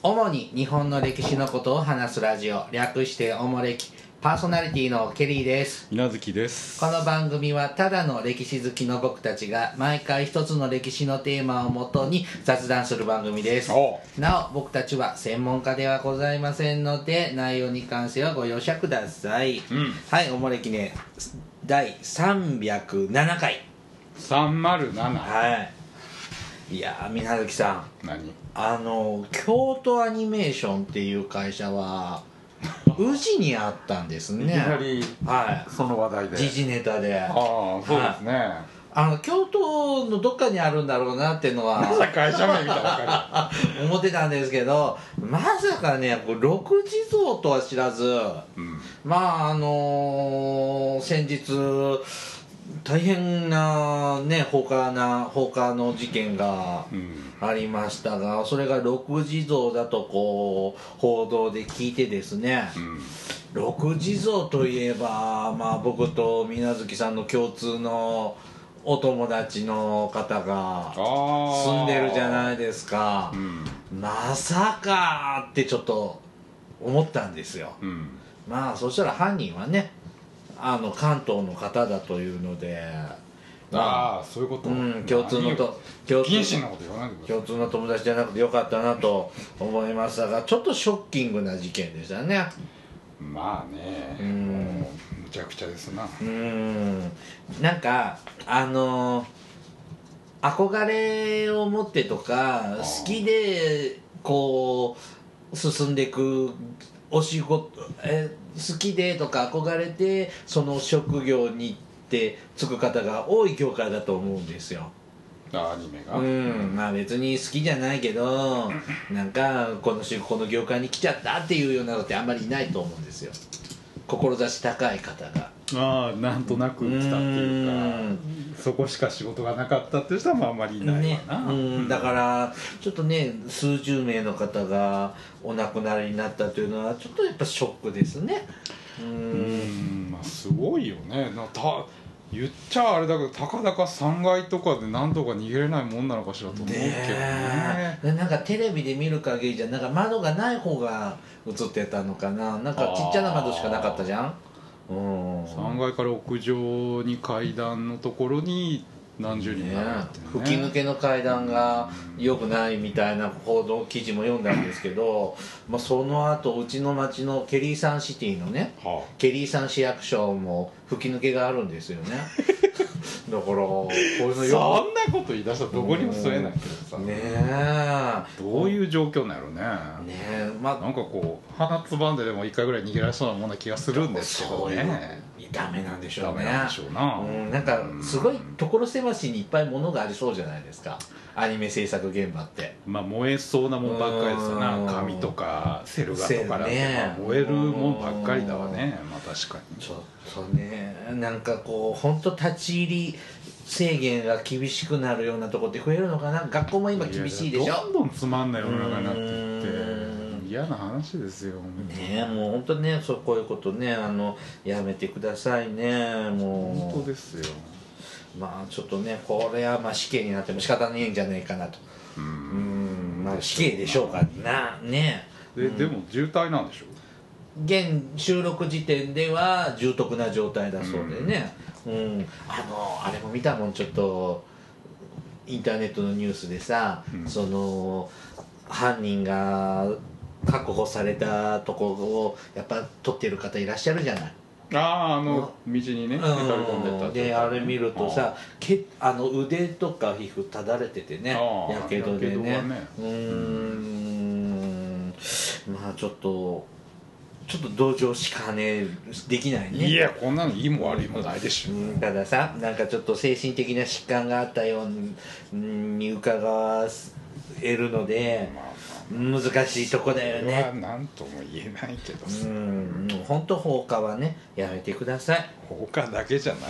主に日本の歴史のことを話すラジオ、略しておもれき。パーソナリティのケリーです。 稲月です。 この番組はただの歴史好きの僕たちが毎回一つの歴史のテーマをもとに雑談する番組です。なお僕たちは専門家ではございませんので、内容に関してはご容赦ください。はい、おもれきね、第307回。 307。 はい。いやー、水月さん、 何？ 京都アニメーションっていう会社は宇治にあったんですね。 いきなり、 はい、 その話題で。 時事ネタで。 ああ、そうですね。 京都のどっかにあるんだろうなっていうのはまさか会社名見たら分か思ってたんですけど、まさかね、六地蔵とは知らず、まあ先日大変なね放火の事件がありましたが、それが六地蔵だとこう報道で聞いてですね、六地蔵といえば、まあ、僕と水月さんの共通のお友達の方が住んでるじゃないですか。まさかってちょっと思ったんですよ。まあそしたら犯人はね、関東の方だというので、 ああ、そういうこと。 共通の友達じゃなくてよかったなと思いましたが、ちょっとショッキングな事件でしたね。 まあね、むちゃくちゃですな。 なんか憧れを持ってとか好きでこう進んでいくお仕事、好きでとか憧れてその職業に行って就く方が多い業界だと思うんですよ。 アニメが。 まあ別に好きじゃないけど、なんかこの業界に来ちゃったっていうようなのってあんまりいないと思うんですよ。志高い方が。 ああ、なんとなく来たっていうか、そこしか仕事がなかったっていう人はあんまりいないわな。 だからちょっとね、数十名の方がお亡くなりになったというのはちょっとやっぱショックですね。 まあすごいよね。言っちゃあれだけど、たかだか3階とかで何とか逃げれないもんなのかしらと思うけどね。 なんかテレビで見る限りじゃなんか窓がない方が映ってたのかな。なんかちっちゃな窓しかなかったじゃん。 3階から屋上に階段のところに何十人がってね。 吹き抜けの階段が良くないみたいな報道記事も読んだんですけど、まあ、その後うちの町のケリーサンシティのね、ケリーサン市役所も吹き抜けがあるんですよね。だからこういうのそんなこと言い出したらどこにも住めないけどさ、 ねえ、 どういう状況なんやろね。 ねえ、まあ、 なんかこう鼻つばんででも1回ぐらい逃げられそうなもんな気がするんですけどね。 ダメなんでしょうね。 ダメなんでしょうな。 なんかすごい所狭しにいっぱい物がありそうじゃないですか、アニメ制作現場って。 まあ燃えそうなもんばっかりですよな。紙とかセル画とかね、燃えるもんばっかりだわね。まあ確かにちょっとね、なんかこう本当立ち入り制限が厳しくなるようなとこって増えるのかな。学校も今厳しいでしょ。 どんどんつまんない世の中になっていって嫌な話ですよね。もう本当ね、こういうことね、やめてくださいね。もう本当ですよ。 まあちょっとね、これはまあ死刑になっても仕方ないんじゃないかなと。まあ死刑でしょうかなね。 でも重体なんでしょ。 現収録時点では重篤な状態だそうでね。あれも見たもん、ちょっとインターネットのニュースでさ、その犯人が確保されたところをやっぱ撮ってる方いらっしゃるじゃない。 道にね、へたり込んでたで、あれ見るとさ、腕とか皮膚ただれててね、やけどでね。まあちょっと同情しかねできないね。 いや、こんなのいいも悪いもないでしょ。 たださ、なんかちょっと精神的な疾患があったように伺えるので、難しいとこだよね。 それは何とも言えないけどさ、 本当放火はねやめてください。 放火だけじゃない、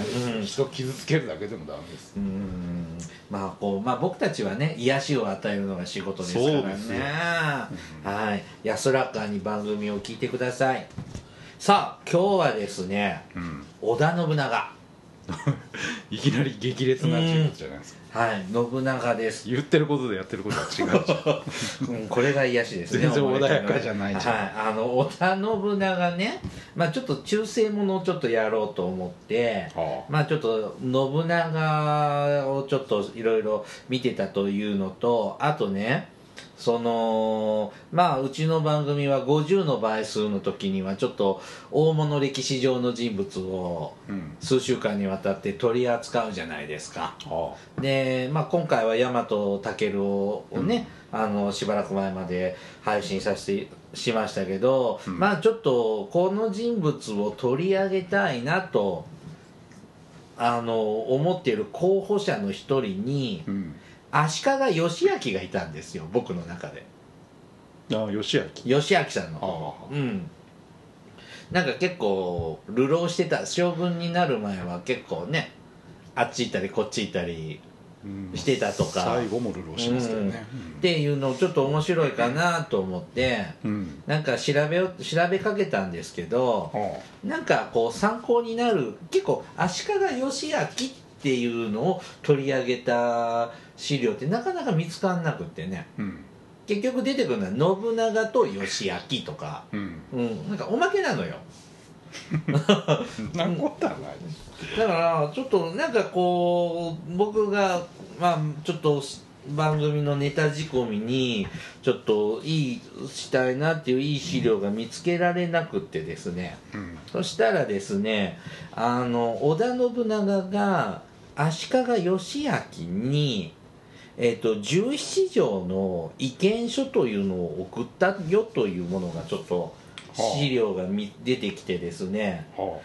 人傷つけるだけでもダメです。 まあ僕たちはね癒しを与えるのが仕事ですからね。はい、安らかに番組を聞いてください。さあ今日はですね、織田信長いきなり激烈な人物じゃないですか。 はい、信長です。 言ってることでやってることは違うじゃんこれが癒しですね。 全然穏やかじゃないじゃん。 はい、織田信長ね、ちょっと中世ものをちょっとやろうと思って、ちょっと信長をちょっといろいろ見てたというのと、あとね、うちの番組は50の倍数の時にはちょっと大物歴史上の人物を数週間にわたって取り扱うじゃないですか。で、今回は大和健をね、しばらく前まで配信しましたけど、ちょっとこの人物を取り上げたいなと思っている候補者の一人に、足利義昭がいたんですよ、僕の中で。 義明さんの方。なんか結構流浪してた、将軍になる前は結構ね、あっち行ったりこっち行ったりしてたとか、 最後も流浪しますけどね、 っていうのをちょっと面白いかなと思って、なんか調べかけたんですけど、なんかこう参考になる、結構足利義昭っていうのを取り上げた資料ってなかなか見つからなくってね、結局出てくるのは信長と義昭とか、なんかおまけなのよ。 そんなことはないだからちょっとなんかこう僕がちょっと番組のネタ仕込みにちょっとしたいなっていういい資料が見つけられなくってですね、そしたらですね、織田信長が足利義昭に17条の意見書というのを送ったよというものがちょっと資料が出てきてですね、こ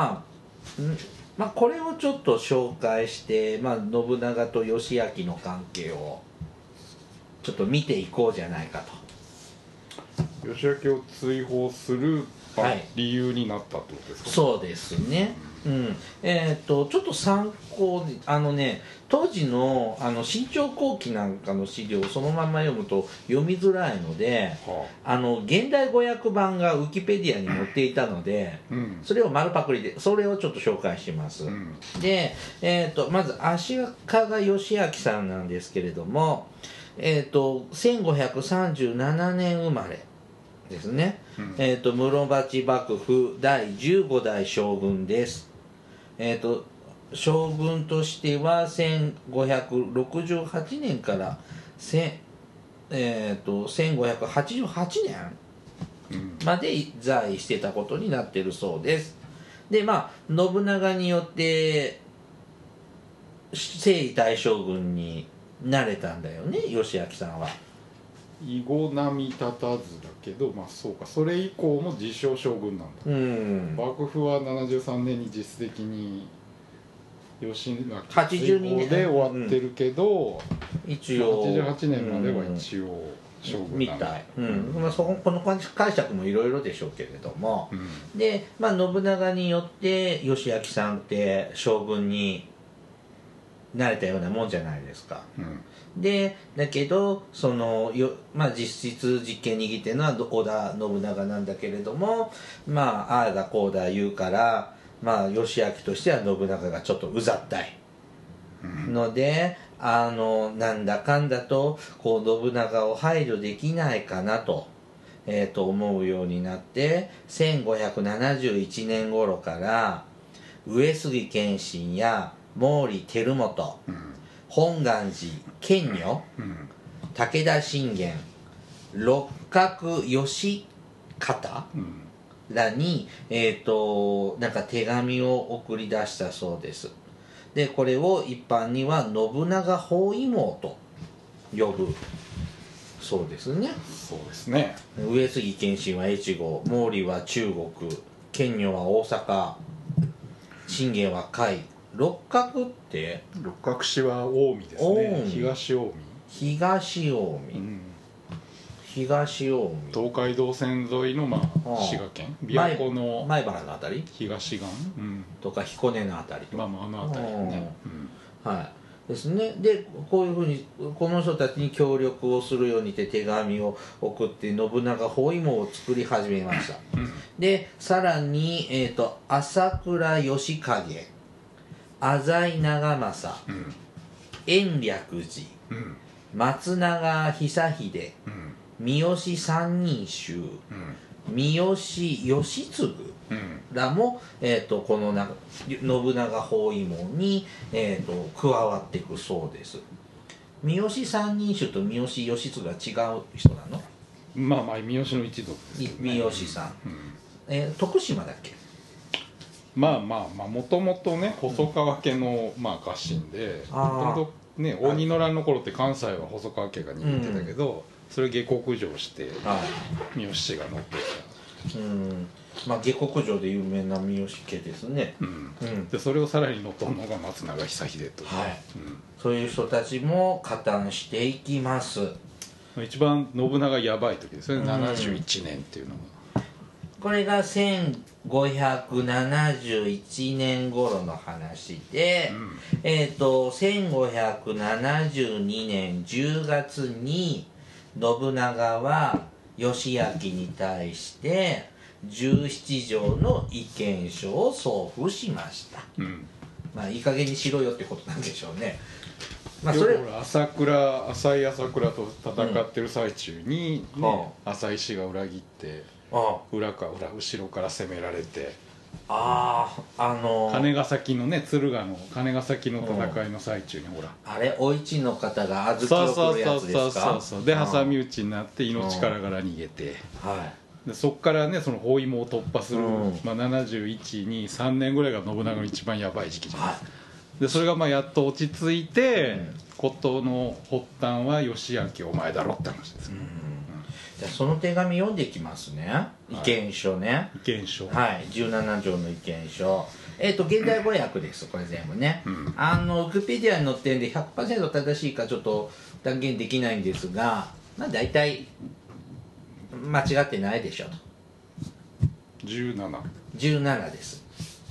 れをちょっと紹介して、信長と義昭の関係をちょっと見ていこうじゃないかと。義昭を追放する、理由になったってことですか。 そうですね。ちょっと参考に当時の新潮後期なんかの資料をそのまま読むと読みづらいので、現代語訳版がウィキペディアに載っていたので、それを丸パクリでそれをちょっと紹介します。で、まず足利義昭さんなんですけれども、1537年生まれですね。室町幕府第15代将軍です。将軍としては1568年から1588年まで在位してたことになっているそうです。で信長によって征夷大将軍になれたんだよね、義昭さんは。 囲碁並み立たずだけど、そうか、それ以降も自称将軍なんだ。幕府は73年に実質的に義昭追放で終わってるけど、 一応 88年までは一応将軍なんだみたい。この解釈もいろいろでしょうけれども、で、信長によって義昭さんって将軍になれたようなもんじゃないですか。でだけど実質実権握ってるのは織田信長なんだけれども、ああだこうだ言うから、義昭としては信長がちょっとうざったいので、なんだかんだとこう信長を排除できないかなと、思うようになって、1571年頃から上杉謙信や毛利輝元、本願寺賢如、武田信玄、六角義方らに、なんか手紙を送り出したそうです。でこれを一般には信長包囲網と呼ぶそうですね。 そうですね。 上杉謙信は越後、毛利は中国、賢如は大阪、信玄は甲斐。六角って六角氏は近江ですね。東近江、 東近江、 東海道線沿いの滋賀県琵琶湖の前原のあたり東岸、 とか彦根のあたりとか、 あのあたりね、 ですね。でこういうふうにこの人たちに協力をするようにって手紙を送って信長包囲網を作り始めました。でさらに、朝倉義景、 浅井長政、延暦寺、松永久秀、三好三人衆、三好義継らも、この信長包囲網に、加わっていくそうです。三好三人衆と三好義継が違う人なの？ まあ三好の一族ですよね。 三好さん、徳島だっけ？ もともとね細川家の、家臣で、もともとね応仁の乱の頃って関西は細川家が握ってたけど、それ下克上して三好氏が乗って下克上で有名な三好家ですね。 でそれをさらに乗っ取るのが松永久秀と、 そういう人たちも加担していきます。 一番信長やばい時ですよね、71年っていうのが。 これが1571年頃の話で、1572年10月に信長は義昭に対して17条の意見書を送付しました。いい加減にしろよってことなんでしょうね。 それ浅井朝倉と戦ってる最中に、浅井氏が裏切って後ろから攻められて、金ヶ崎のね敦賀の金ヶ崎の戦いの最中にあれお市の方が小豆を送るやつですか？ そうで挟み撃ちになって命からがら逃げて、でそっからねその包囲網を突破する、71に3年ぐらいが信長の一番やばい時期じゃないですか。でそれがやっと落ち着いて、事の発端は義昭お前だろって話です。 じゃあその手紙読んでいきますね。意見書ね。 意見書。 17条の意見書。現代語訳です、これ全部ね。ウィキペディアに載ってるんで 100% 正しいかちょっと断言できないんですが、大体間違ってないでしょと。17です。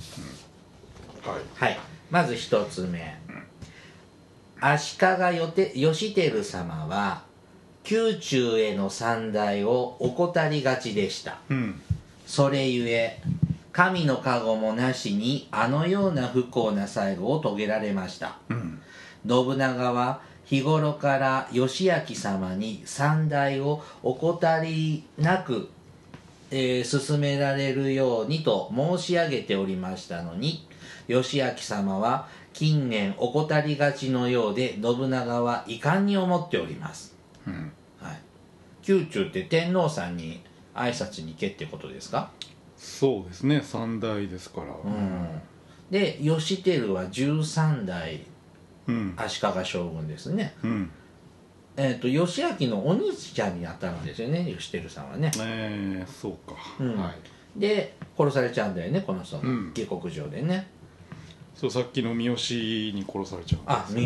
まず一つ目、足利義輝様は宮中への参内を怠りがちでした。それゆえ神の加護もなしにあのような不幸な最後を遂げられました。信長は日頃から義昭様に参内を怠りなく、進められるようにと申し上げておりましたのに、義昭様は近年怠りがちのようで信長は遺憾に思っております。宮中って天皇さんに挨拶に行けってことですか？ そうですね、3代ですから。 で義輝は13代足利将軍ですね。義昭のお兄ちゃんに当たるんですよね、義輝さんはね。 そうか。 で殺されちゃうんだよね、この人の下克上でね。 そう、さっきの三好に殺されちゃうんです、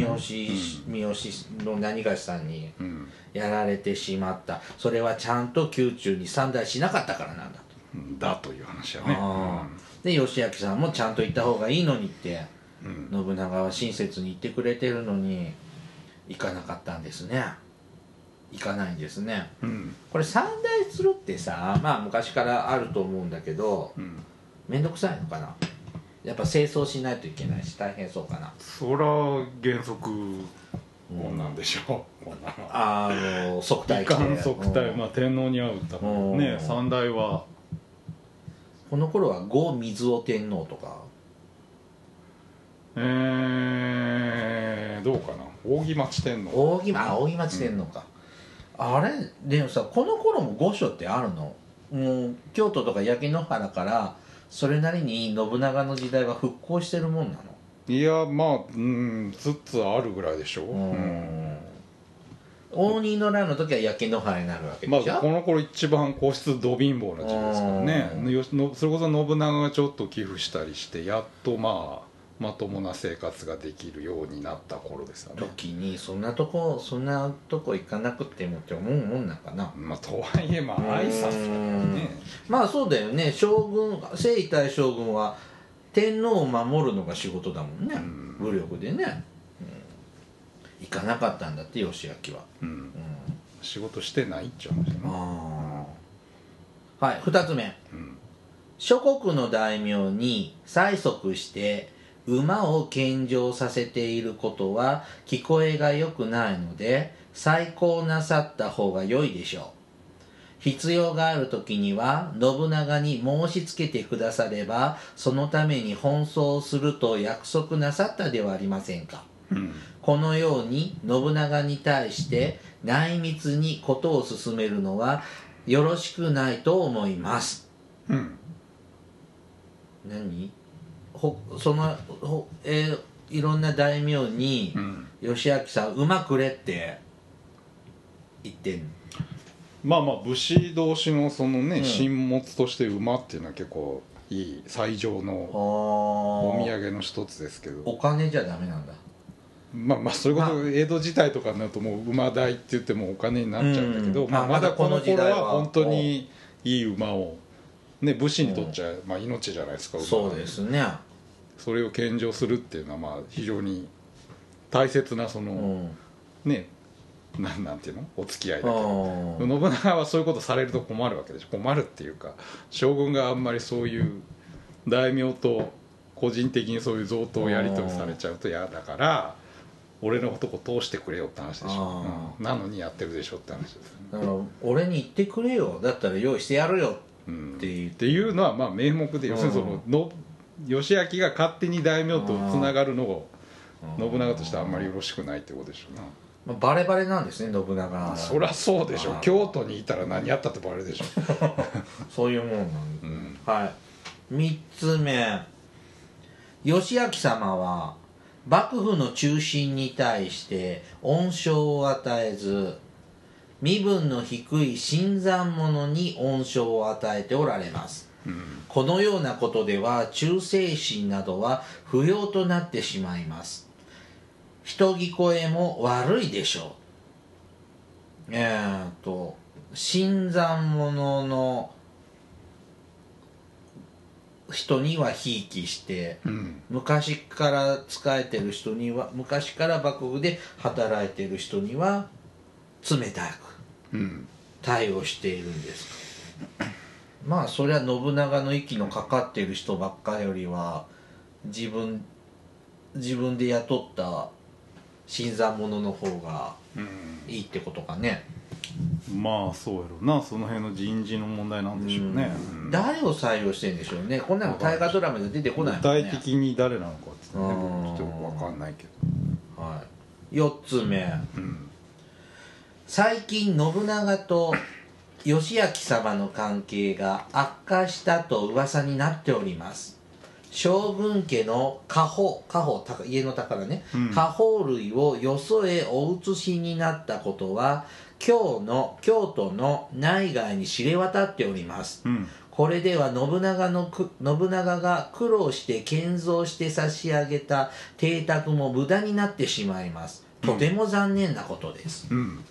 三好の何がしさんにやられてしまった。それはちゃんと宮中に参内しなかったからなんだという話やね。 で義昭さんもちゃんと行った方がいいのにって、信長は親切に言ってくれてるのに行かなかったんですね。行かないんですね。これ参内するってさ、昔からあると思うんだけど、面倒くさいのかな。やっぱ清掃しないといけないし大変そうかな。 そら原則こんなんでしょう、こんなの側対遺憾側対、天皇に会うためね、三代はこの頃は後水尾天皇とかどうかな、扇町天皇。 扇町天皇か、あれでもさ、この頃も御所ってあるの？京都とか焼き野原からそれなりに信長の時代は復興してるもんなの？ いやつつあるぐらいでしょう。 応仁の乱の時は焼け野原になるわけでしょ。 この頃一番皇室ど貧乏な時期ですからね。それこそ信長がちょっと寄付したりしてやっとまともな生活ができるようになった頃ですよね。 時にそんなとこ行かなくてもって思うもんなんかな。 とはいえ挨拶だからね。 そうだよね。征夷大将軍は天皇を守るのが仕事だもんね。武力でね。行かなかったんだって義昭は。 仕事してないっちゃうんですよね。 2つ目、諸国の大名に催促して馬を献上させていることは聞こえが良くないので、再考なさった方が良いでしょう。必要がある時には信長に申し付けてくだされば、そのために奔走すると約束なさったではありませんか。このように信長に対して内密にことを進めるのはよろしくないと思います。何いろんな大名に、義明さん馬くれって言ってんの。 まあ武士同士のそのね、進物として馬っていうのは結構いい最上のお土産の一つですけど、 お金じゃダメなんだ。 それこそ江戸時代とかになるともう馬代って言ってもお金になっちゃうんだけど、まだこの頃は本当にいい馬を、ね、武士にとっちゃ、命じゃないですか。 そうですね。 それを献上するっていうのは非常に大切なその、ね、なんていうのお付き合いだけど、信長はそういうことされると困るわけでしょ。困るっていうか、将軍があんまりそういう大名と個人的にそういう贈答をやり取りされちゃうと嫌だから、俺のとこ通してくれよって話でしょ、なのにやってるでしょって話です、ね、 だから俺に言ってくれよ、だったら用意してやるよっていうのは名目で、要するにその義明が勝手に大名とつながるのを信長としてはあんまりよろしくないってことでしょうな。 バレバレなんですね、信長。 そりゃそうでしょ。京都にいたら何やったってバレるでしょそういうもんなんで、はい。3つ目、義明様は幕府の中心に対して恩賞を与えず、身分の低い新参者に恩賞を与えておられます、このようなことでは忠誠心などは不要となってしまいます。人聞こえも悪いでしょう。新参者の人にはひいきして、昔から仕えてる人には、昔から幕府で働いてる人には冷たく対応しているんです、それは信長の息のかかっている人ばっかよりは自分で雇った新参者の方がいいってことかね。 そうやろうな。その辺の人事の問題なんでしょうね。 誰を採用してんでしょうね。こんなの大河ドラマで出てこないもんね。 具体的に誰なのかってね、ちょっと分かんないけど。はい。4つ目、最近信長と義明様の関係が悪化したと噂になっております。将軍家の家宝、家の宝ね、家宝類をよそへお移しになったことは京都の内外に知れ渡っております、これでは信長が苦労して建造して差し上げた邸宅も無駄になってしまいます。とても残念なことです、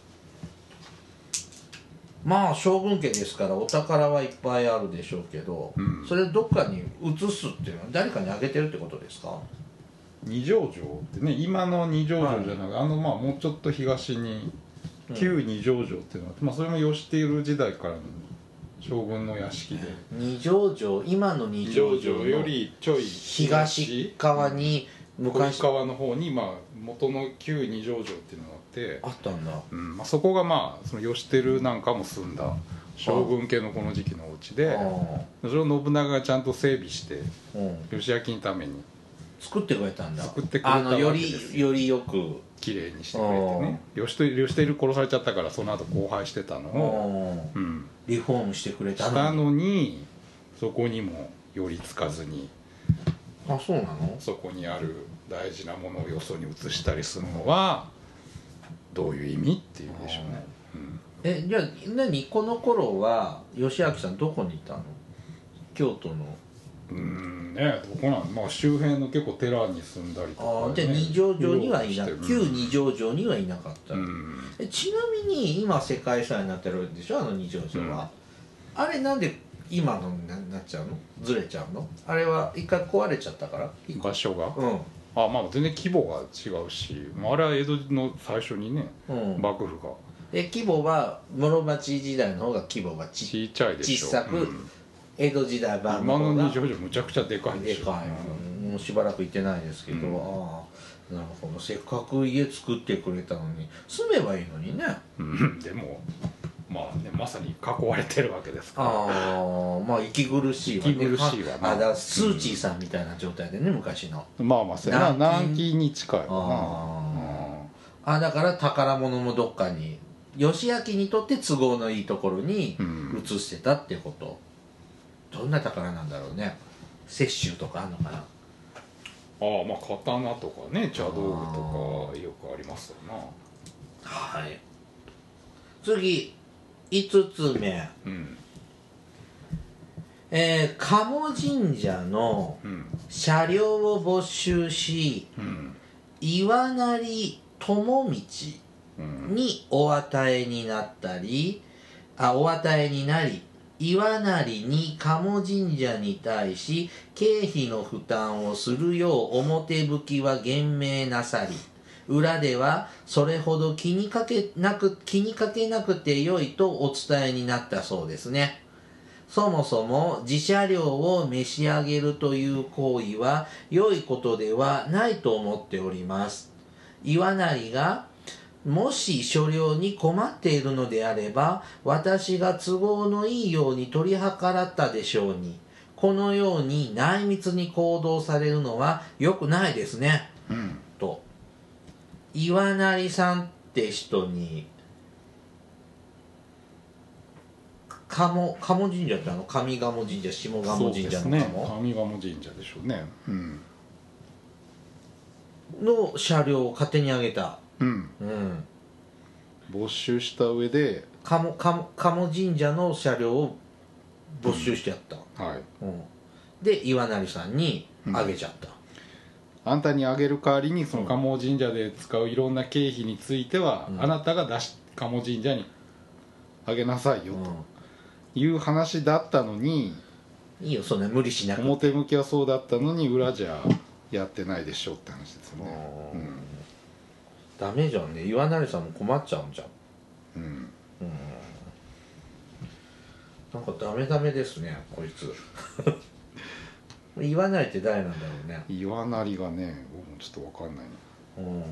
将軍家ですからお宝はいっぱいあるでしょうけど、それをどっかに移すっていうのは誰かにあげてるってことですか。 二条城ってね、今の二条城じゃなくて、もうちょっと東に旧二条城っていうのは、それも義輝時代からの将軍の屋敷で、 二条城、今の二条城よりちょい東側に昔川の方に、元の旧二条城っていうのがあったんだ、 そこがその義輝なんかも住んだ将軍家のこの時期のお家で、それを信長がちゃんと整備して義明のために作ってくれたんだ。 作ってくれたわけですよりよく綺麗にしてくれてね。義輝殺されちゃったからその後荒廃してたのを、 リフォームしてくれたのにそこにも寄りつかずに、 そうなの。 そこにある大事なものをよそに移したりするのはどういう意味っていうでしょうね。 じゃあこの頃は義明さんどこにいたの。京都のどこなん、周辺の結構寺に住んだりとか、 じゃあ二条城にはいな旧二条城にはいなかった、ちなみに今世界遺産になってるでしょ、二条城は、あれなんで今のになっちゃうの、ずれちゃうの。あれは一回壊れちゃったから場所が、全然規模が違うし、あれは江戸の最初にね、幕府が規模は室町時代の方が規模が小さいでしょ。 小さく、江戸時代版の今の二条城むちゃくちゃでかいでしょ。 でかい、 もうしばらく行ってないですけど、ああなるほど、せっかく家作ってくれたのに住めばいいのにね。 でもまあね、まさに囲われてるわけですから。 ああ、まあ息苦しいわね。 息苦しいわな。 だからスーチーさんみたいな状態でね、昔の。 まあまあそうやな、南京に近いわな。だから宝物もどっかに義明にとって都合のいいところに移してたってこと、どんな宝なんだろうね。雪舟とかあんのかな。 まあ刀とかね、茶道具とかよくありますよな。 はい。次5つ目、鴨神社の車両を没収し、岩成友道にお与えになり、岩成に鴨神社に対し経費の負担をするよう表向きは厳命なさり、裏ではそれほど気にかけなくてよいとお伝えになったそうですね。そもそも自車両を召し上げるという行為は良いことではないと思っております。岩成がもし所領に困っているのであれば、私が都合のいいように取り計らったでしょうに、このように内密に行動されるのは良くないですね、と。岩成さんって人に鴨神社って上賀茂神社、下賀茂神社のそうですね、上賀茂神社でしょうね、 の車両を勝手にあげた。 没収した上で鴨神社の車両を没収してやった、で岩成さんにあげちゃった、 あんたにあげる代わりにその鴨神社で使ういろんな経費については、あなたが鴨神社にあげなさいよという話だったのに、 いいよそんな無理しなくて。 表向きはそうだったのに裏じゃやってないでしょうって話ですよね。 ダメじゃんね、岩成さんも困っちゃうんじゃん。なんかダメですねこいつ。岩成って誰なんだろうね。 岩成がね、僕もちょっと分かんないな。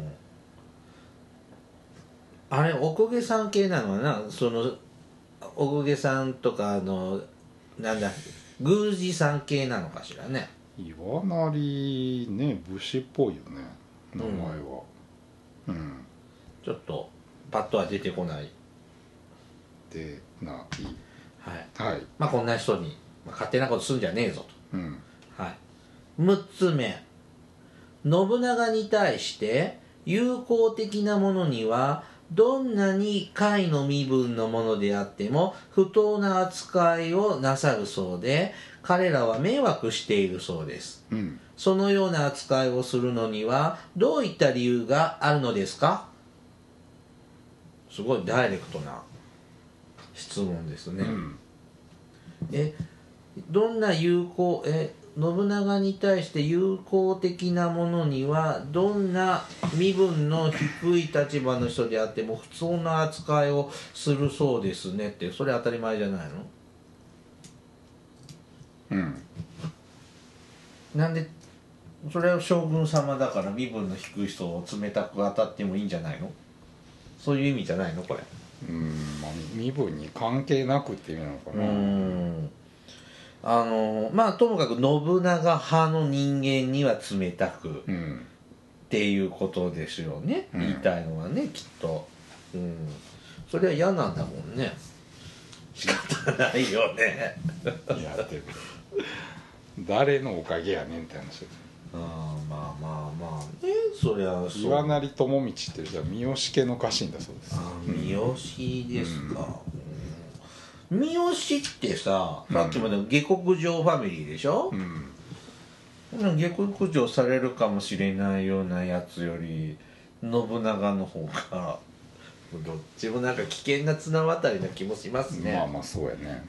あれお公家さん系なのかな、そのお公家さんとかなんだ宮司さん系なのかしらね。 岩成ね、武士っぽいよね名前は。 ちょっとパッとは出てこないでない。 はい、まあこんな人に、勝手なことすんじゃねえぞと。6つ目、信長に対して友好的なものにはどんなに甲斐の身分のものであっても不当な扱いをなさるそうで、彼らは迷惑しているそうです、そのような扱いをするのにはどういった理由があるのですか。すごいダイレクトな質問ですね。どんな信長に対して友好的なものにはどんな身分の低い立場の人であっても普通の扱いをするそうですねって、それ当たり前じゃないの？なんでそれは将軍様だから身分の低い人を冷たく当たってもいいんじゃないの？そういう意味じゃないのこれ。 まあ身分に関係なくっていう意味なのかな。 まあともかく信長派の人間には冷たく、っていうことですよね、言いたいのはねきっと。それは嫌なんだもんね。仕方ないよね。 いやでも誰のおかげやねんって話です。 まあね、そりゃそう。 岩成友道ってじゃあ三好家の家臣だそうです。 三好ですか。三好ってさっきまで下克上ファミリーでしょ。下克上されるかもしれないようなやつより信長の方がどっちもなんか危険な綱渡りな気もしますね。 まあそうやね。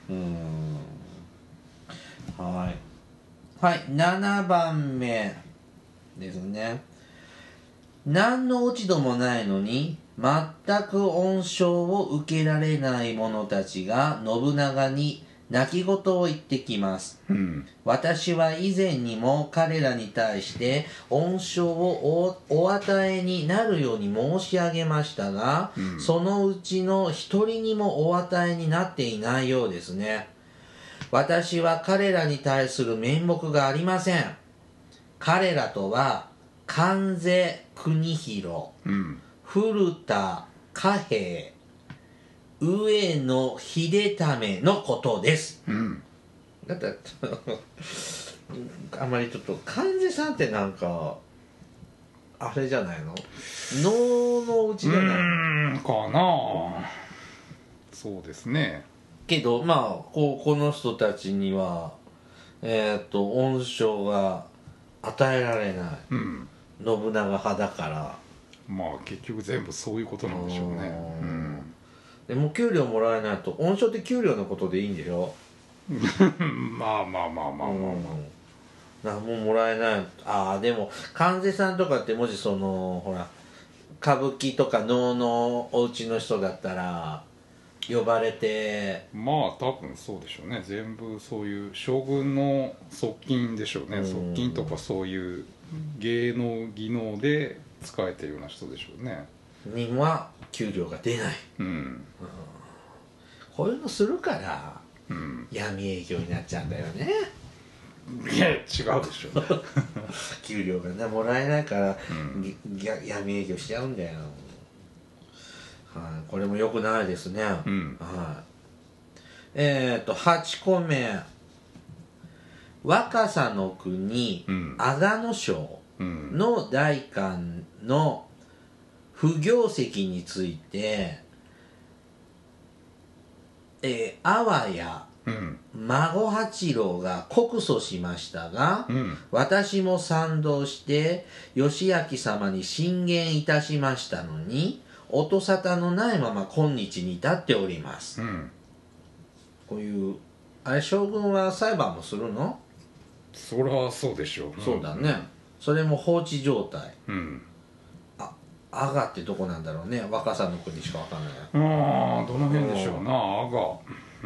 はい、7番目ですね。何の落ち度もないのに全く恩賞を受けられない者たちが信長に泣き言を言ってきます。私は以前にも彼らに対して恩賞をお与えになるように申し上げましたが、そのうちの一人にもお与えになっていないようですね。私は彼らに対する面目がありません。彼らとは関瀬国広、古田貨幣、上野秀為のことです。だってあんまりちょっと関瀬さんってなんかあれじゃないの？能のうちじゃないかな。そうですね。 けどまあこの人たちには恩賞が与えられない、信長派だから、 まあ結局全部そういうことなんでしょうね。 でも給料もらえないと、恩賞って給料のことでいいんでしょまあ何ももらえない。でも関瀬さんとかってもしそのほら歌舞伎とか能のお家の人だったら呼ばれて、 まあ多分そうでしょうね。全部そういう将軍の側近でしょうね。側近とかそういう芸能技能で使えてるような人でしょうね。 には給料が出ない、こういうのするから、闇営業になっちゃうんだよね。 いや違うでしょ給料がねもらえないから、闇営業しちゃうんだよ。これも良くないですね。8個目、若狭の国、阿賀野省の代官の不行跡について、阿波や孫八郎が告訴しましたが、私も賛同して義明様に進言いたしましたのに、音沙汰のないまま今日に至っております。こういうあれ、将軍は裁判もするの？ そりゃそうでしょう。 そうだね、それも放置状態。阿賀ってどこなんだろうね。若狭の国しか分かんない。 どの辺でしょうな、阿賀。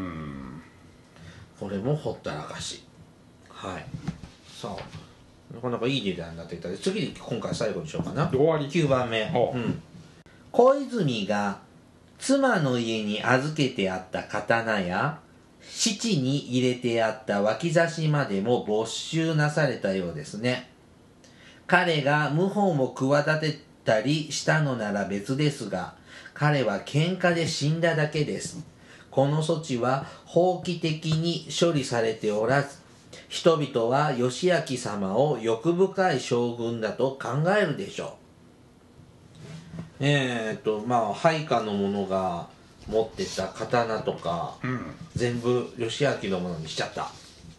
これもほったらかし。さあなかなかいい値段になっていたので、次に今回最後にしようかな。 終わり。 9番目、小泉が妻の家に預けてあった刀や七に入れてあった脇差しまでも没収なされたようですね。彼が謀反を企てたりしたのなら別ですが、彼は喧嘩で死んだだけです。この措置は法規的に処理されておらず、人々は義明様を欲深い将軍だと考えるでしょう。配下の者が持ってた刀とか、全部義明のものにしちゃった。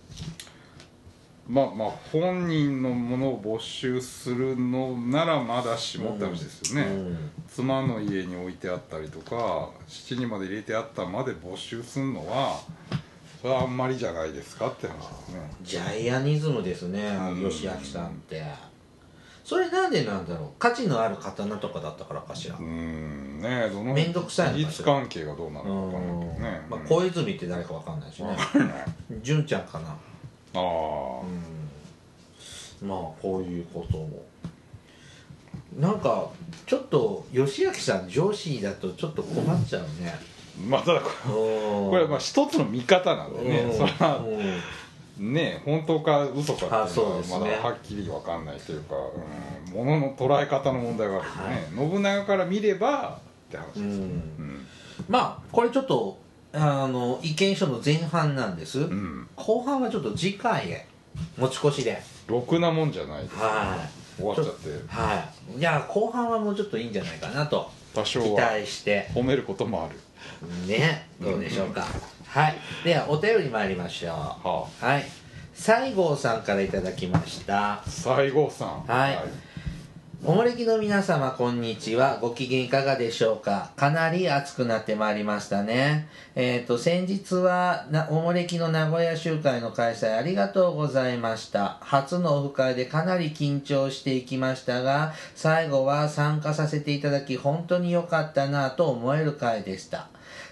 本人のものを没収するのならまだしもって話ですよね。妻の家に置いてあったりとか七にまで入れてあったまで没収するのはそれはあんまりじゃないですかって話ですね。 ジャイアニズムですね、義明さんって。それなんでなんだろう。価値のある刀とかだったからかしら。 どの面倒くさい事実関係がどうなのか分かんないけどね。 小泉って誰か分かんないしね。純ちゃんかな。こういうこともなんかちょっと義明さん上司だとちょっと困っちゃうね。 ただこれは一つの見方なんでね、それは本当か嘘かっていうのはまだはっきり分かんないというか、ものの捉え方の問題があるんでね、信長から見ればって話です。 これちょっと意見書の前半なんです、後半はちょっと次回へ持ち越しで。 ろくなもんじゃないです、終わっちゃって。 いや後半はもうちょっといいんじゃないかなと多少は期待して褒めることもあるね。どうでしょうか。ではお便り参りましょう。西郷さんからいただきました。 西郷さん、 おもれきの皆様こんにちは。ご機嫌いかがでしょうか。かなり暑くなってまいりましたね。先日はおもれきの名古屋集会の開催ありがとうございました。初のオフ会でかなり緊張していきましたが、最後は参加させていただき本当に良かったなと思える会でした。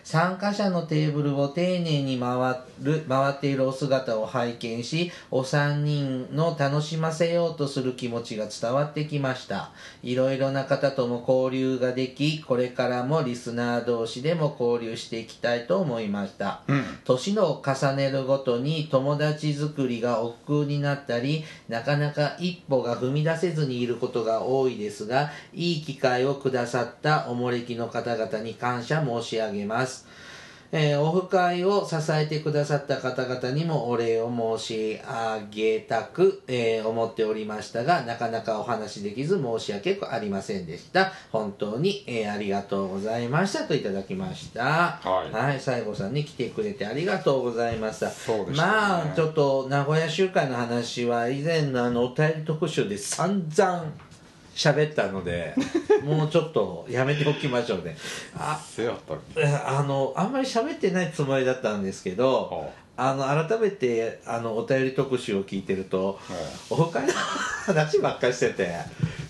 参加者のテーブルを丁寧に回っているお姿を拝見し、お三人の楽しませようとする気持ちが伝わってきました。いろいろな方とも交流ができ、これからもリスナー同士でも交流していきたいと思いました。年を重ねるごとに友達作りが億劫になったり、なかなか一歩が踏み出せずにいることが多いですが、いい機会をくださったおもれきの方々に感謝申し上げます。オフ会を支えてくださった方々にもお礼を申し上げたく、思っておりましたが、なかなかお話できず申し訳ありませんでした。本当に、ありがとうございましたといただきました。はい、西郷さんに来てくれてありがとうございました。 そうでしたね。 まあちょっと名古屋集会の話は以前のお便り特集で散々喋ったのでもうちょっとやめておきましょうね。あんまり喋ってないつもりだったんですけど、改めてお便り特集を聞いてると、お他の話ばっかりしてて、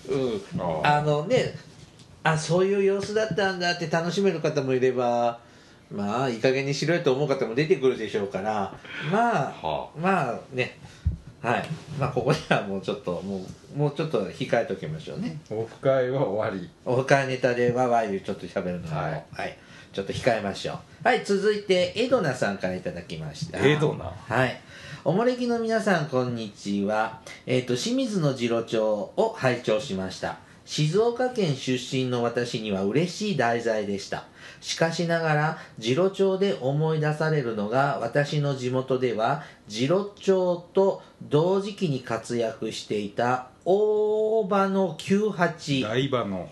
そういう様子だったんだって楽しめる方もいれば、まあいい加減にしろよと思う方も出てくるでしょうから、まあね、はい、ここではもうちょっと控えておきましょうね。 オフ会は終わり。 オフ会ネタでワイちょっと喋るのも、ちょっと控えましょう。はい、続いてエドナさんからいただきました。 エドナ。 はい。おもれきの皆さんこんにちは。清水の次郎長を拝聴しました。静岡県出身の私には嬉しい題材でした。しかしながら次郎長で思い出されるのが、私の地元では次郎長と同時期に活躍していた大場の98、 台場の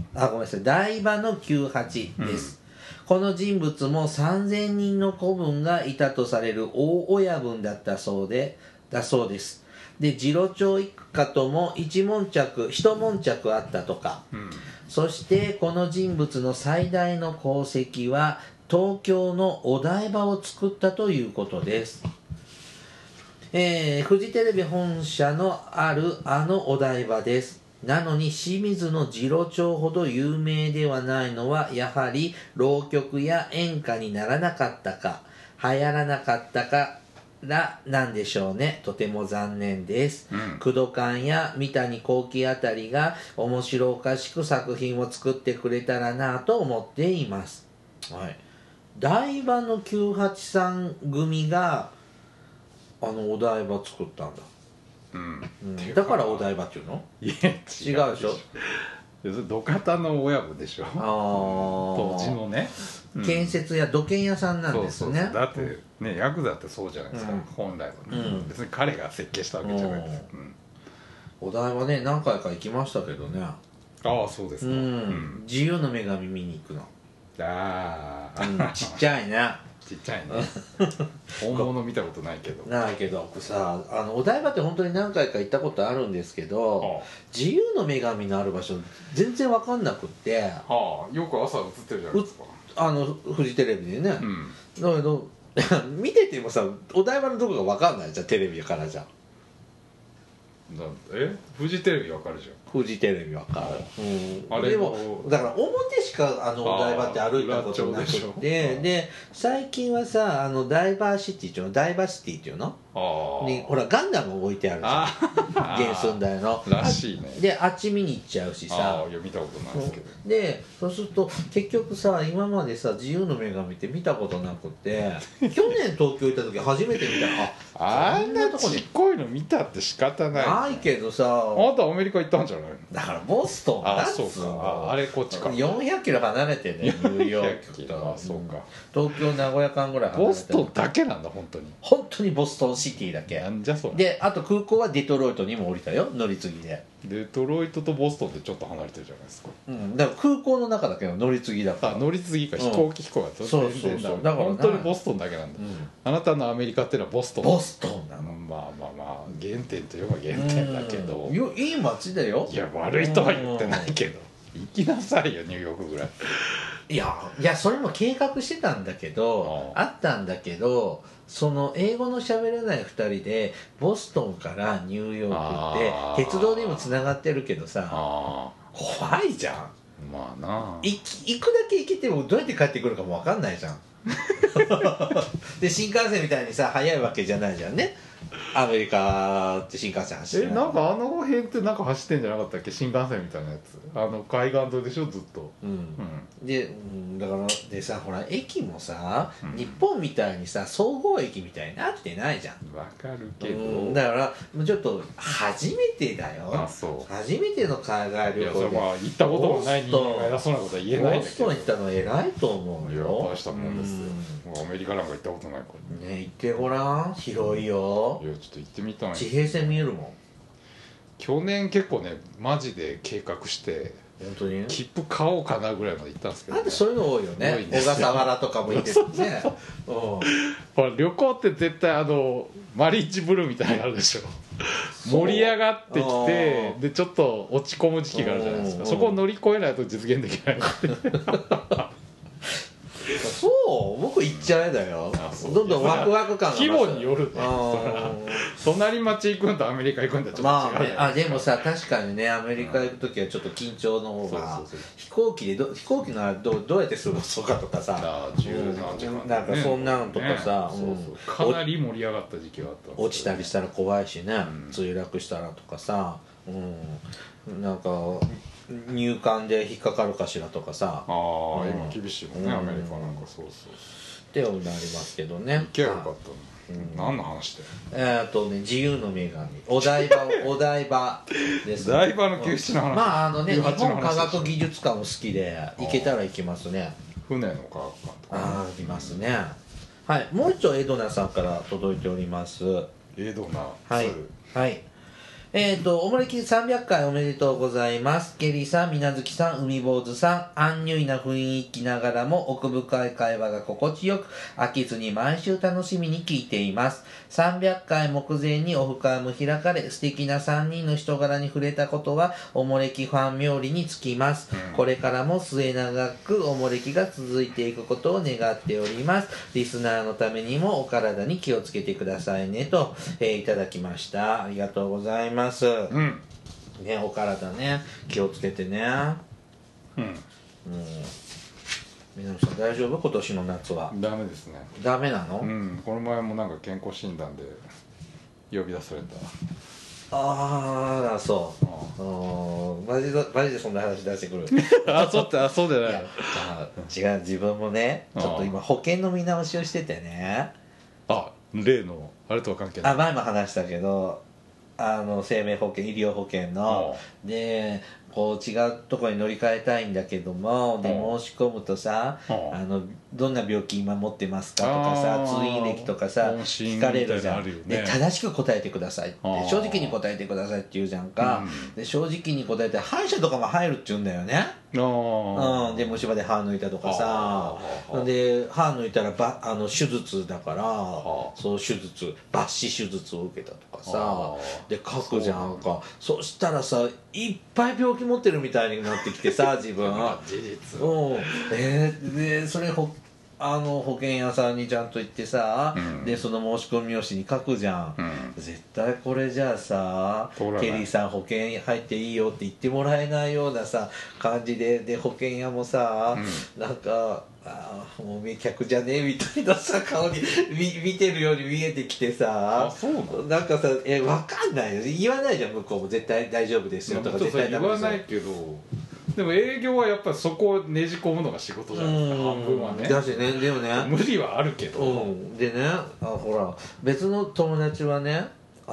98です。この人物も3000人の子分がいたとされる大親分だそうです。で、次郎長一家とも一悶着あったとか、そしてこの人物の最大の功績は東京のお台場を作ったということです。フジテレビ本社のあるお台場です。なのに清水の次郎長ほど有名ではないのは、やはり浪曲や演歌にならなかったか流行らなかったからなんでしょうね。とても残念です。工藤館や三谷幸喜あたりが面白おかしく作品を作ってくれたらなと思っています。はい、台場の983組がお台場作ったんだ。だからお台場っていうの？ いや違うでしょ。 土方の親分でしょ。当時のね、 建設や土建屋さんなんですね。 だってね、ヤクザってそうじゃないですか、本来はね、別に彼が設計したわけじゃないです。 お台場ね、何回か行きましたけどね。 ああ、そうですか。 自由の女神見に行くの。ちっちゃいね。 ちっちゃいね。本物見たことないけどさ、お台場って本当に何回か行ったことあるんですけど、自由の女神のある場所全然分かんなくって、 よく朝映ってるじゃないですか、 フジテレビでね。だけど見ててもさ、お台場のとこが分かんないじゃん、テレビからじゃん。 フジテレビ分かるじゃん。 フジテレビ分かる。でもだから表しかお台場って歩いたことなくて、で最近はさ、ダイバーシティっていうの、ダイバーシティっていうのにほらガンダム置いてあるじゃん、原寸大のらしいね。 であっち見に行っちゃうしさ。 見たことないですけど。 でそうすると結局さ、今までさ自由の女神って見たことなくて去年東京行った時初めて見たら、 あんなちっこいの見たって仕方ないけどさ、 あなたアメリカ行ったんじゃないの？ だからボストンだっつうの。 あれこっちか。 400キロ離れてね、ニューヨークと。 そうか。 東京名古屋間ぐらい離れて。 ボストンだけなんだ、本当にボストンシティだけ。 なんじゃそれ。 で、あと空港はデトロイトにも降りたよ、乗り継ぎで。 デトロイトとボストンってちょっと離れてるじゃないですか。 だから空港の中だけど乗り継ぎだから。 乗り継ぎか、飛行機だと。 そうだから本当にボストンだけなんだ。あなたのアメリカっていうのはボストン。 ボストンなの。 まあ原点といえば原点だけど。 いい街だよ。 いや、悪いとは言ってないけど、行きなさいよ、ニューヨークぐらい。 いやそれも計画してたんだけど、あったんだけど、その英語の喋れない2人でボストンからニューヨークって鉄道でもつながってるけどさ、怖いじゃん。 まあな、 行くだけ行けてもどうやって帰ってくるかも分かんないじゃん。 で新幹線みたいにさ速いわけじゃないじゃんね。アメリカって新幹線走ってる。 なんかあの辺ってなんか走ってんじゃなかったっけ、新幹線みたいなやつ。海岸沿いでしょずっと。 で、だからでさ、ほら駅もさ、日本みたいにさ総合駅みたいになってないじゃん。 わかるけど、 だからちょっと初めてだよ。初めての海外旅行で。 行ったこともない人間が偉そうなことは言えないんだけど。 ボストン行ったの偉いと思うよ。 いや大したもんですよ。アメリカなんか行ったことないからね。行ってごらん、広いよ。 いやちょっと行ってみたい。 地平線見えるもん。 去年結構ねマジで計画して本当に切符買おうかなぐらいまで行ったんですけど、 なんでそういうの多いよね。小笠原とかも行ってるね。 ほら旅行って絶対マリッジブルーみたいなのあるでしょ。盛り上がってきてでちょっと落ち込む時期があるじゃないですか。そこを乗り越えないと実現できないそう僕行っちゃえだよ。どんどんワクワク感が規模によるね。隣町行くんとアメリカ行くんとちょっと違う、 まあ、でもさ確かにねアメリカ行く時はちょっと緊張の方が飛行機のあれどうやって過ごそうかとかさ、なんかそんなのとかさ、 かなり盛り上がった時期があったんですよ。 落ちたりしたら怖いしね、墜落したらとかさ、なんか入管で引っかかるかしらとかさ、 今厳しいもんね、アメリカなんか。そうってなりますけどね。 行けばよかったの。何の話だよ。自由の女神お台場です。 お台場の救出の話。 まあ日本科学技術館も好きで行けたら行きますね。 船の科学館とか行きますね。はい、もう一丁エドナさんから届いております。 エドナはい。おもれき300回おめでとうございます。ケリーさん、みなずきさん、海坊主さん、アンニュイな雰囲気ながらも奥深い会話が心地よく、飽きずに毎週楽しみに聞いています。300回目前にオフ会も開かれ、素敵な3人の人柄に触れたことは、おもれきファン冥利につきます。これからも末永くおもれきが続いていくことを願っております。リスナーのためにもお体に気をつけてくださいねと、いただきました。ありがとうございます。ね、お体ね気をつけてね。南さん大丈夫？今年の夏はダメですね。 ダメなの？ この前もなんか健康診断で呼び出された。 そうマジでそんな話出してくる。 そうじゃない。 違う、自分もねちょっと今保険の見直しをしててね。 例のあれとは関係ない。 前も話したけど生命保険医療保険のでこう違うところに乗り換えたいんだけどもで申し込むとさどんな病気今持ってますかとかさ通院歴とかさ聞かれるじゃん。で正しく答えてくださいって正直に答えてくださいって言うじゃんか。で正直に答えて歯医者とかも入るって言うんだよね。で虫歯で歯抜いたとかさで歯抜いたら手術だからその手術抜歯手術を受けたとかさで書くじゃんか。そしたらさいっぱい病気持ってるみたいになってきてさ自分事実でそれ保険屋さんにちゃんと行ってさ、でその申し込み用紙に書くじゃん、絶対これじゃあさケリーさん保険入っていいよって言ってもらえないようなさ感じで保険屋もさ、なんかもう名客じゃねえみたいなさ顔に見てるように見えてきてさなんかさ分かんないよ言わないじゃん向こうも絶対大丈夫ですよとか絶対ダメですよ言わないけどでも営業はやっぱりそこをねじ込むのが仕事じゃないですか半分はね。 だしねでもね無理はあるけど、 でねほら別の友達はね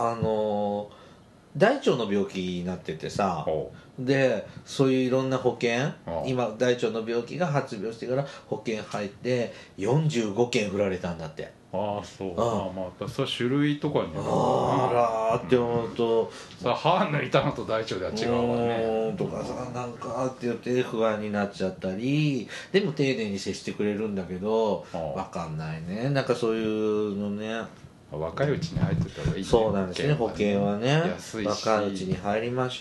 大腸の病気になっててさでそういういろんな保険今大腸の病気が発病してから保険入って45件振られたんだって。 そうそれ種類とかにって思うと歯抜いたのと大腸では違うわねとかさなんかって言って不安になっちゃったりでも丁寧に接してくれるんだけど分かんないねなんかそういうのね若いうちに入ってた方がいいね。 そうなんですね保険はね若いうちに入りましょう。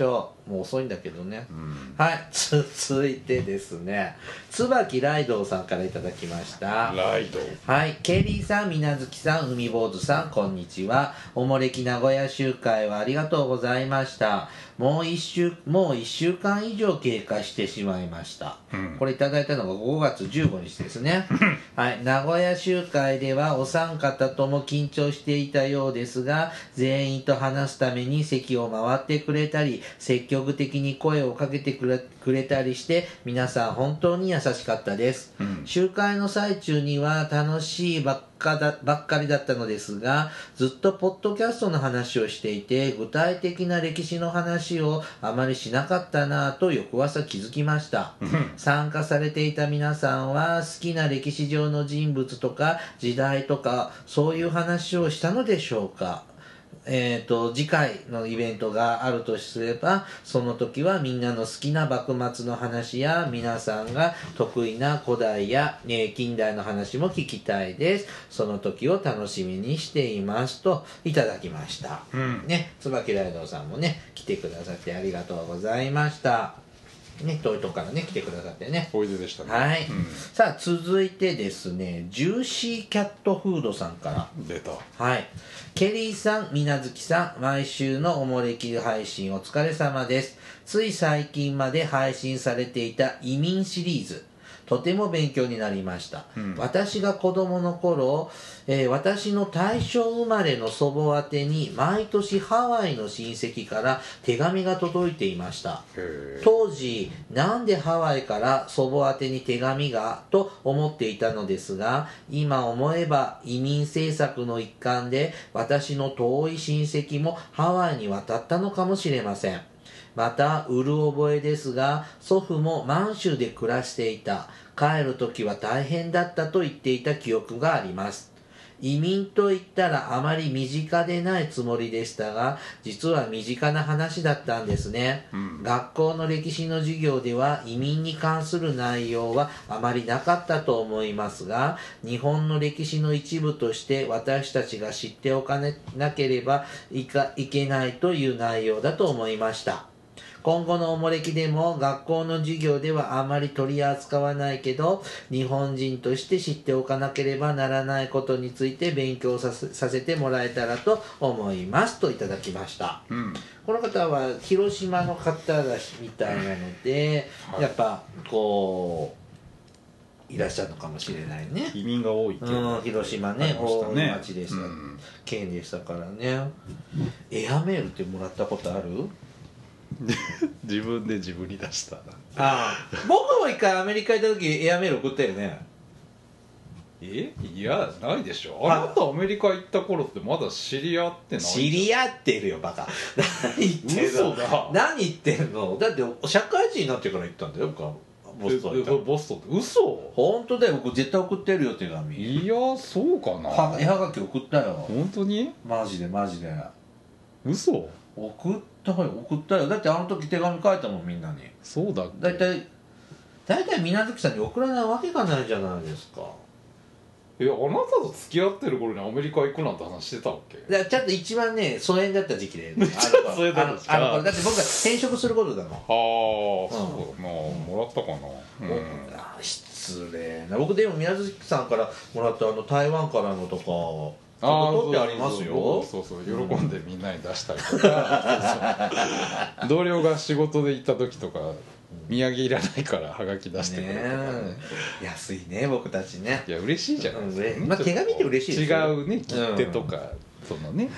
もう遅いんだけどね、はい。続いてですね、椿ライドウさんからいただきました。 ライドウ、 はい。ケリーさん、みなずきさん、海坊主さん、こんにちは。おもれき名古屋集会はありがとうございました。もう一週間以上経過してしまいました、これいただいたのが5月15日ですねはい。名古屋集会ではお三方とも緊張していたようですが、全員と話すために席を回ってくれたり、積極的に声をかけてくれたりして、皆さん本当に優しかったです、集会の最中には楽しいばっかりだったのですが、ずっとポッドキャストの話をしていて、具体的な歴史の話をあまりしなかったなぁと翌朝気づきました参加されていた皆さんは好きな歴史上の人物とか時代とかそういう話をしたのでしょうか。次回のイベントがあるとすれば、その時はみんなの好きな幕末の話や皆さんが得意な古代や、近代の話も聞きたいです。その時を楽しみにしていますといただきました、ね。椿ライドウさんもね来てくださってありがとうございましたね。遠いとこからね来てくださってね、 おいででしたね。 はい、さあ続いてですね、ジューシーキャットフードさんから出た。 はい。ケリーさん、みなずきさん、毎週のおもれき配信お疲れ様です。つい最近まで配信されていた移民シリーズ、とても勉強になりました、私が子供の頃、私の大正生まれの祖母宛てに毎年ハワイの親戚から手紙が届いていました。当時なんでハワイから祖母宛てに手紙がと思っていたのですが、今思えば移民政策の一環で私の遠い親戚もハワイに渡ったのかもしれません。また、うる覚えですが、祖父も満州で暮らしていた。帰るときは大変だったと言っていた記憶があります。移民と言ったらあまり身近でないつもりでしたが、実は身近な話だったんですね。学校の歴史の授業では移民に関する内容はあまりなかったと思いますが、日本の歴史の一部として私たちが知っておかなければいけないという内容だと思いました。今後のおもれきでも学校の授業ではあまり取り扱わないけど、日本人として知っておかなければならないことについて勉強させてもらえたらと思いますといただきました、この方は広島の方だみたいなので、やっぱこういらっしゃるのかもしれないね。 移民が多いっていう、 広島ね、大い町でした、県でしたからね。エアメールってもらったことある？ 自分で自分に出した。 僕も一回アメリカ行った時エアメール送ったよね。 いやないでしょ。あなたアメリカ行った頃ってまだ知り合ってない。 知り合ってるよバカ。何言ってんの。 嘘だ。 何言ってんの。だって社会人になってから行ったんだよ僕は。ボストン行った。 ボストンって嘘。 本当だよ。僕絶対送ってるよ手紙。 いやそうかな。 絵はがき送ったよ。 本当に？ マジで嘘。 送ったよ。だってあの時手紙書いたもんみんなに。 そうだっけ。 だいたい水無月さんに送らないわけがないじゃないですか。 あなたと付き合ってる頃にアメリカ行くなんて話してたっけ？ ちゃんと一番ね疎遠だった時期で疎遠だった時期だって僕が転職することだもん。 そうだな、もらったかな、失礼な。僕でも宮崎さんからもらった台湾からのとか取ってありますよ。 そう喜んでみんなに出したりとか、同僚が仕事で行った時とか土産いらないからハガキ出してくれるとかね。 安いね僕たちね。 いや嬉しいじゃないですか。 手紙って嬉しいですよ。 違うね切手とかそのね。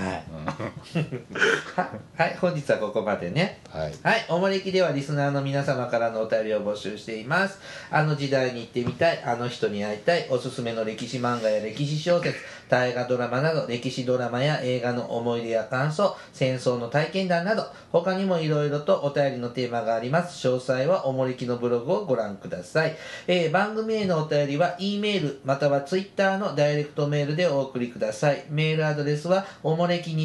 はい、本日はここまでね。はい、おもれきではリスナーの皆様からのお便りを募集しています。あの時代に行ってみたい、あの人に会いたい、おすすめの歴史漫画や歴史小説、大河ドラマなど歴史ドラマや映画の思い出や感想、戦争の体験談など他にもいろいろとお便りのテーマがあります。詳細はおもれきのブログをご覧ください。番組へのお便りは E メールまたは Twitter のダイレクトメールでお送りください。メールアドレスはおもれき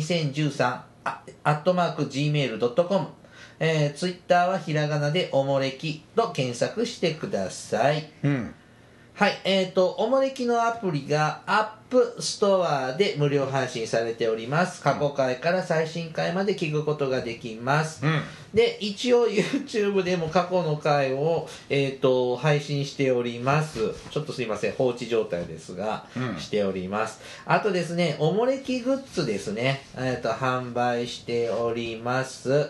2013@gmail.com、ツイッターはひらがなでおもれきと検索してください。 はい、おもれきのアプリがアップストアで無料配信されております。過去回から最新回まで聞くことができます。で、一応 YouTube でも過去の回を、配信しております。ちょっとすいません、放置状態ですが、しております。あとですね、おもれきグッズですね、販売しております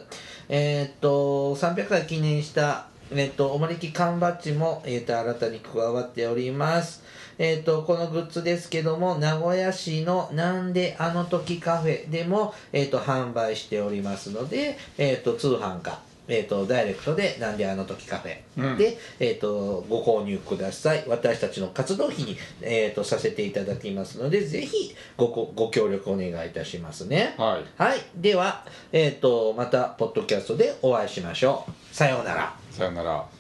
。300回記念したおもれき缶バッジも、新たに加わっております。このグッズですけども、名古屋市のなんであの時カフェでも、販売しておりますので、通販か、ダイレクトでなんであの時カフェで、ご購入ください。私たちの活動費に、させていただきますので、ぜひご協力お願いいたしますね。 はい。 はい。では、また、ポッドキャストでお会いしましょう。さようなら。 さようなら。